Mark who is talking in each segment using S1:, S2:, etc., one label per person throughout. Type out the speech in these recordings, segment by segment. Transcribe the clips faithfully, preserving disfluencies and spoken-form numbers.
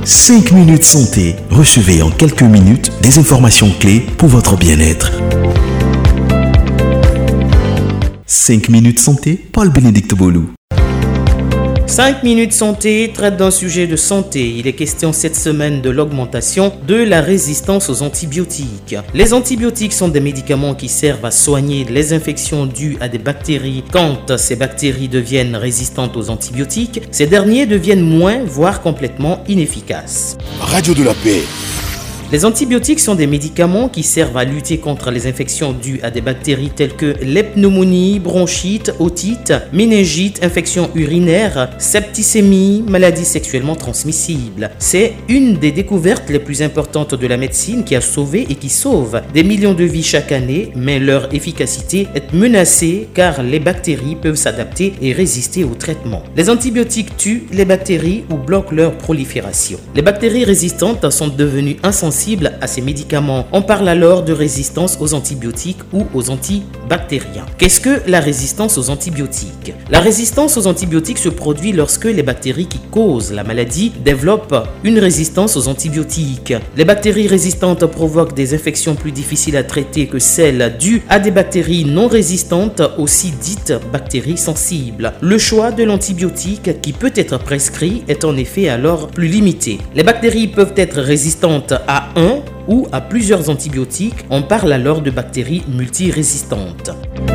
S1: cinq minutes santé. Recevez en quelques minutes des informations clés pour votre bien-être. cinq minutes santé, Paul-Bénédicte Bolou.
S2: cinq minutes santé traite d'un sujet de santé. Il est question cette semaine de l'augmentation de la résistance aux antibiotiques. Les antibiotiques sont des médicaments qui servent à soigner les infections dues à des bactéries. Quand ces bactéries deviennent résistantes aux antibiotiques, ces derniers deviennent moins, voire complètement inefficaces.
S3: Radio de la paix.
S2: Les antibiotiques sont des médicaments qui servent à lutter contre les infections dues à des bactéries telles que les pneumonies, bronchites, otites, méningites, infections urinaires, septicémie, maladies sexuellement transmissibles. C'est une des découvertes les plus importantes de la médecine qui a sauvé et qui sauve des millions de vies chaque année, mais leur efficacité est menacée car les bactéries peuvent s'adapter et résister au traitement. Les antibiotiques tuent les bactéries ou bloquent leur prolifération. Les bactéries résistantes sont devenues insensibles à ces médicaments. On parle alors de résistance aux antibiotiques ou aux antibactériens. Qu'est-ce que la résistance aux antibiotiques? La résistance aux antibiotiques se produit lorsque les bactéries qui causent la maladie développent une résistance aux antibiotiques. Les bactéries résistantes provoquent des infections plus difficiles à traiter que celles dues à des bactéries non résistantes, aussi dites bactéries sensibles. Le choix de l'antibiotique qui peut être prescrit est en effet alors plus limité. Les bactéries peuvent être résistantes à un ou à plusieurs antibiotiques. On parle alors de bactéries multirésistantes.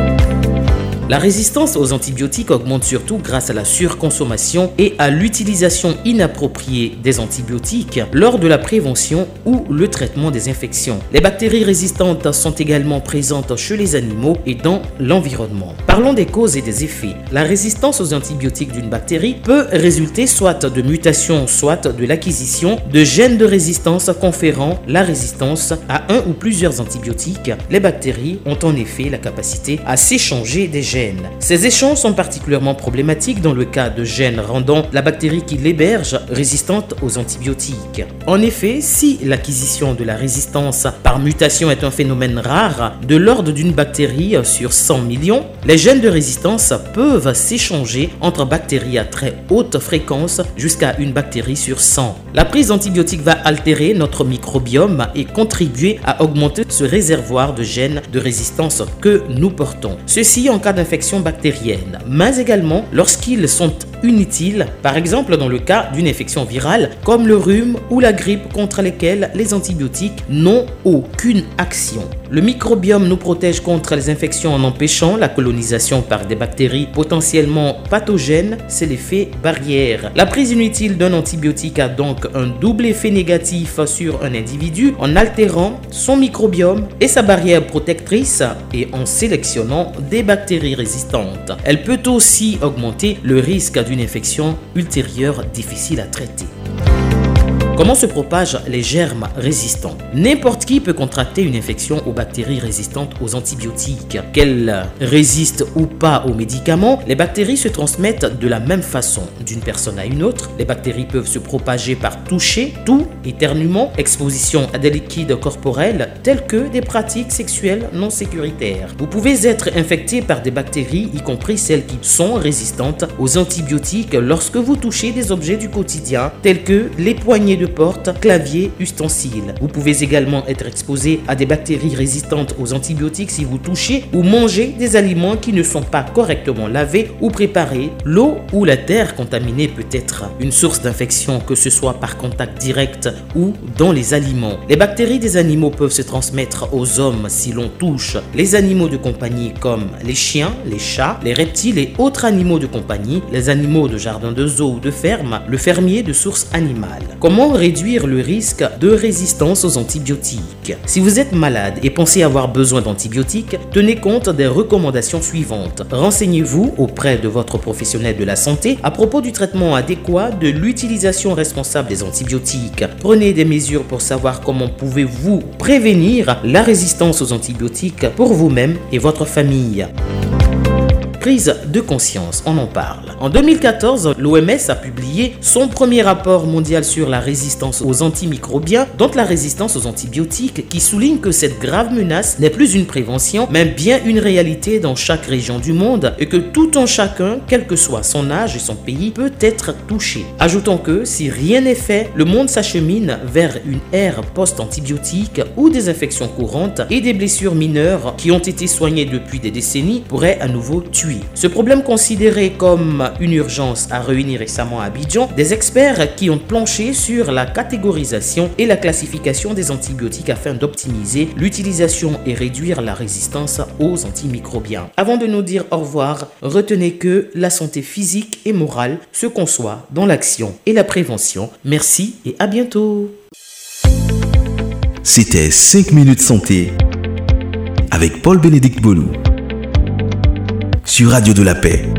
S2: La résistance aux antibiotiques augmente surtout grâce à la surconsommation et à l'utilisation inappropriée des antibiotiques lors de la prévention ou le traitement des infections. Les bactéries résistantes sont également présentes chez les animaux et dans l'environnement. Parlons des causes et des effets. La résistance aux antibiotiques d'une bactérie peut résulter soit de mutations, soit de l'acquisition de gènes de résistance conférant la résistance à un ou plusieurs antibiotiques. Les bactéries ont en effet la capacité à s'échanger des gènes. Ces échanges sont particulièrement problématiques dans le cas de gènes rendant la bactérie qui l'héberge résistante aux antibiotiques. En effet, si l'acquisition de la résistance par mutation est un phénomène rare, de l'ordre d'une bactérie sur cent millions, les gènes de résistance peuvent s'échanger entre bactéries à très haute fréquence jusqu'à une bactérie sur cent. La prise d'antibiotiques va altérer notre microbiome et contribuer à augmenter ce réservoir de gènes de résistance que nous portons. Ceci en cas d'infection bactérienne, mais également lorsqu'ils sont inutiles, par exemple dans le cas d'une infection virale comme le rhume ou la grippe contre lesquelles les antibiotiques n'ont aucune action. Le microbiome nous protège contre les infections en empêchant la colonisation par des bactéries potentiellement pathogènes, c'est l'effet barrière. La prise inutile d'un antibiotique a donc un double effet négatif sur un individu en altérant son microbiome et sa barrière protectrice et en sélectionnant des bactéries résistantes. Elle peut aussi augmenter le risque d'une infection ultérieure difficile à traiter. Comment se propagent les germes résistants? N'importe qui peut contracter une infection aux bactéries résistantes aux antibiotiques. Qu'elles résistent ou pas aux médicaments, les bactéries se transmettent de la même façon d'une personne à une autre. Les bactéries peuvent se propager par toucher, tout, éternuement, exposition à des liquides corporels tels que des pratiques sexuelles non sécuritaires. Vous pouvez être infecté par des bactéries, y compris celles qui sont résistantes aux antibiotiques, lorsque vous touchez des objets du quotidien tels que les poignées de porte, clavier, ustensiles. Vous pouvez également être exposé à des bactéries résistantes aux antibiotiques si vous touchez ou mangez des aliments qui ne sont pas correctement lavés ou préparés. L'eau ou la terre contaminée peut être une source d'infection, que ce soit par contact direct ou dans les aliments. Les bactéries des animaux peuvent se transmettre aux hommes si l'on touche les animaux de compagnie comme les chiens, les chats, les reptiles et autres animaux de compagnie, les animaux de jardin, de zoo ou de ferme, le fermier de source animale. Comment réduire le risque de résistance aux antibiotiques? Si vous êtes malade et pensez avoir besoin d'antibiotiques, tenez compte des recommandations suivantes. Renseignez-vous auprès de votre professionnel de la santé à propos du traitement adéquat, de l'utilisation responsable des antibiotiques. Prenez des mesures pour savoir comment pouvez-vous prévenir la résistance aux antibiotiques pour vous-même et votre famille. prise de conscience. On en parle. En deux mille quatorze, l'O M S a publié son premier rapport mondial sur la résistance aux antimicrobiens, donc la résistance aux antibiotiques, qui souligne que cette grave menace n'est plus une prévention, mais bien une réalité dans chaque région du monde et que tout un chacun, quel que soit son âge et son pays, peut être touché. Ajoutons que si rien n'est fait, le monde s'achemine vers une ère post-antibiotique où des infections courantes et des blessures mineures qui ont été soignées depuis des décennies pourraient à nouveau tuer. Ce problème considéré comme une urgence a réuni récemment à Abidjan des experts qui ont planché sur la catégorisation et la classification des antibiotiques afin d'optimiser l'utilisation et réduire la résistance aux antimicrobiens. Avant de nous dire au revoir, retenez que la santé physique et morale se conçoit dans l'action et la prévention. Merci et à bientôt.
S1: C'était cinq minutes santé avec Paul-Bénédicte Bolou sur Radio de la Paix.